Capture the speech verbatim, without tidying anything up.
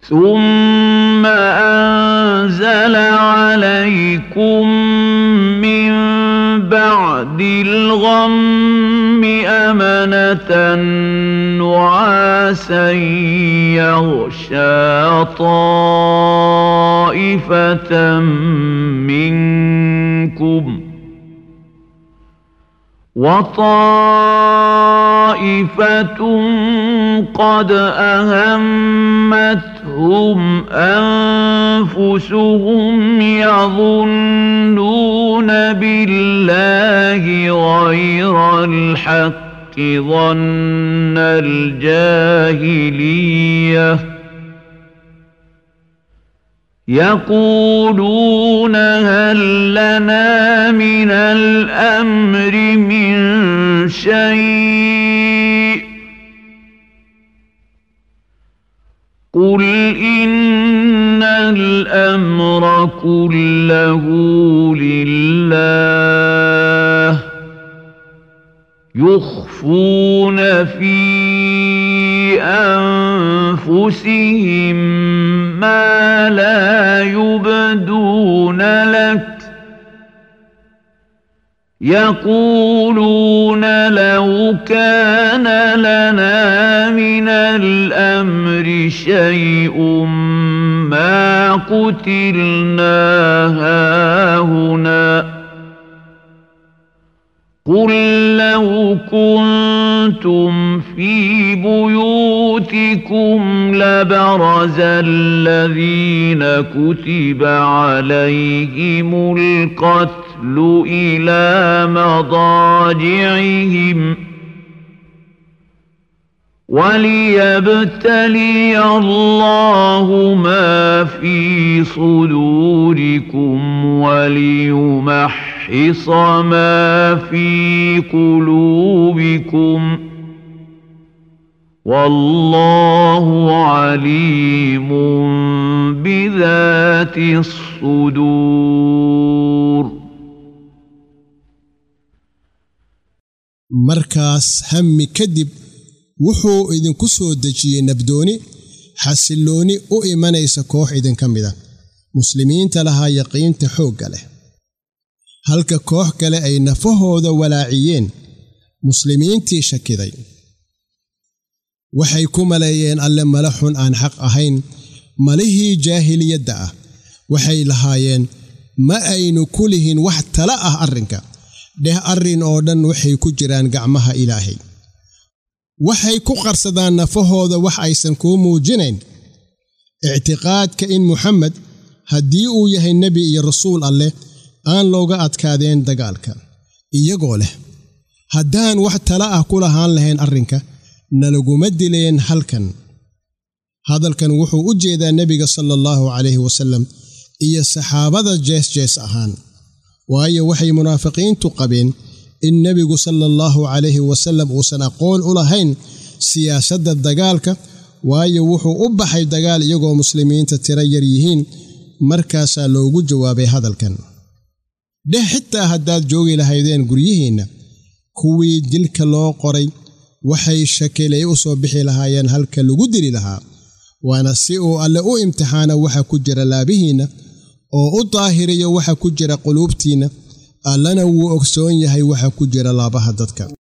ثم أنزل عليكم من بعد الغم أمنة نعاسا يغشى طائفة منكم وطائفة قد أهمتهم أنفسهم يظنون بالله غير الحق ظن الجاهلية يقولون هل لنا من الأمر من شيء قل إن الأمر كله لله يخفون في أنفسهم ما لا يبدون لك يقولون لو كان لنا من الأمر شيء ما قتلنا هاهنا قل لو كنتم في بيوتكم لبرز الذين كتب عليهم القتل إلى مضاجعهم وليبتلي الله ما في صدوركم وليمحص ما في قلوبكم والله عليم بذات الصدور. markaas hammi kadib wuxuu idinku soo dejiyey nabdooni xasillooni u imanaysa koox idinka mida muslimiinta lahaa yaqiinta xoogga leh halka koox kale ay nafahooda walaaciyeen muslimiintii shakiday waxay ku maleeyeen alle mala xun aan xaq ahayn malihii jaahiliyadda ah waxay lahaayeen ma aynu ku lihin wax tala ah arrinka dheh arrin oo dhan waxay ku jiraan gacmaha ilaahay waxay ku qarsadaan nafahooda wax aysan kuu muujinayn ictiqaadka in Muhammad haddii uu yahay nebi iyo rasuul alleh aan looga adkaadeen dagaalka iyagoo leh haddaan wax tala ah ku lahaan lahayn arrinka nalaguma dileen halkan hadalkan wuxuu u jeedaa nebiga sallallahu calayhi wasallam iyo saxaabada jees jees ahaan waayo waxay munaafiqiintu qabeen in nebigu sallallahu calayhi wasallam uusan aqoon u lahayn siyaasadda dagaalka waayo wuxuu u baxay dagaal iyagoo muslimiinta tira yar yihiin markaasaa loogu jawaabay hadalkan dheh xitaa haddaad joogi lahaydeen guryihiinna kuwii dilka loo qoray waxay shakilay u soo bixi lahaayeen halka lagu dili lahaa waana si uu alle u imtixaana waxa ku jira laabihiinna oo u daahiriyo waxa ku jira quluubtiinna allana wuu ogsoon yahay waxa ku jira laabaha dadka